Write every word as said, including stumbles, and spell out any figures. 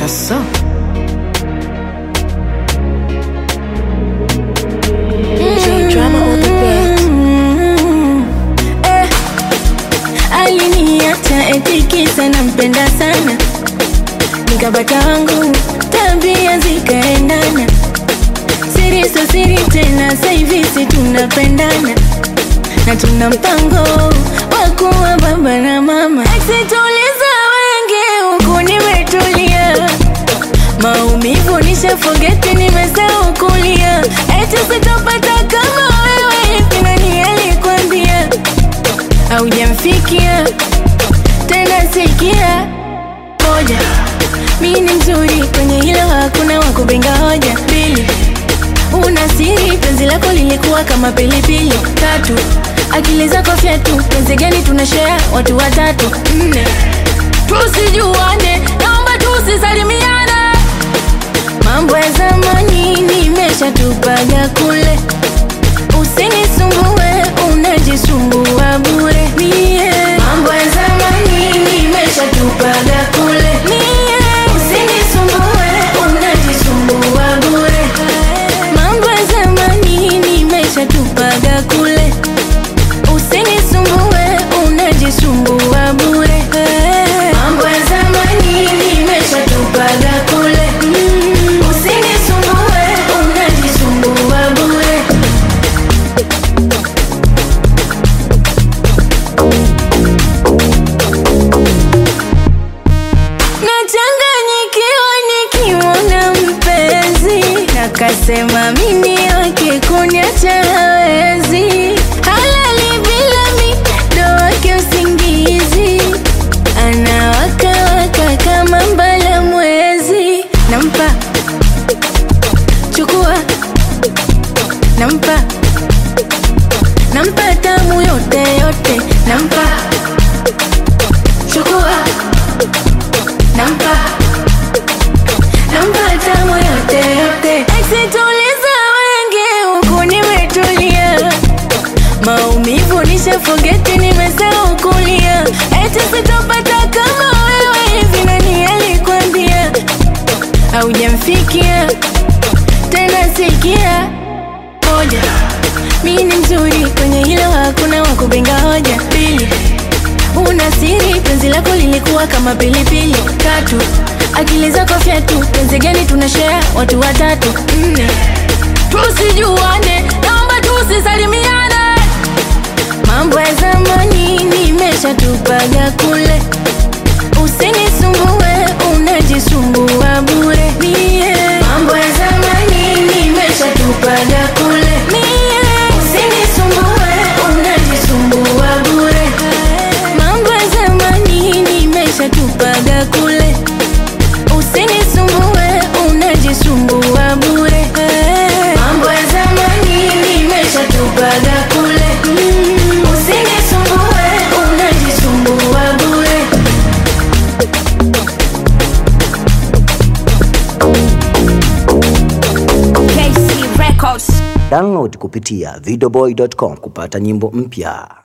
Aso Drama on the beat. Eh, aliniacha eti kisa nampenda sana, nikapata wangu tabia zikaendana. Siri so siri tena, sasa hivi si tunapendana na tuna mpango wa kuwa baba na mama. Exituliza wengi huku nimetulia, maumivu nisha forget, nimesahau kulia. Eti sitopata kama wewe, hivi nani alikwambia? Haujamfikia tena, sikia moja, mimi ni mzuri kwenye hilo, hakuna wakupinga hoja. Pili, una siri, penzi lako lilikuwa kama pilipili. Tatu, akili zako fyatu, penzi gani tunashare watu watatu. Nne, tusijuane, naomba tusisalimiane. Mambo ya zamani nimeshatupaga kule, usinisumbue, unajisumbua bure. Mie mambo ya zamani nimeshatupaga kule, mie usinisumbue, unajisumbua bure. Mambo ya zamani nimeshatupaga kule, usinisumbue, unajisumbua bure. Mambo ya zamani nimeshatupaga kule, usinisumbue, unajisumbua bure. Nachanganyikiwa nikiona mpenzi, nakasema mimi wake kuniacha hawezi. Halali bila mi ndo wake usingizi, anawaka waka kama mbala mwezi. Nampa, chukua, nampa, nampa tamu yote yote. Nampa, chukua, nampa, nampa tamu yote yote. Exituliza wengi huku nimetulia, maumivu nisha forget, nimesahau kulia. Eti sitopata kama wewe, hivi nani alikwambia? Haujamfikia tena, sikia moja, mimi ni mzuri kwenye hilo, hakuna wakupinga hoja. Pili, una siri, penzi lako lilikuwa kama pilipili. Tatu, akili zako fyatu, penzi gani tunashare watu watatu. Nne, tusijuane, naomba tusisalimiane. Mambo ya zamani nimeshatupaga kule, usinisumbue, unajisumbua bure. Mie mambo ya zamani nimeshatupaga kule, mie usinisumbue, unajisumbua bure. Mambo ya zamani nimeshatupaga kule, usinisumbue, unajisumbua bure. Mambo ya zamani nimeshatupaga kule, usinisumbue, unajisumbua bure. K C Records. download kupitia videoboy dot com kupata nyimbo mpya.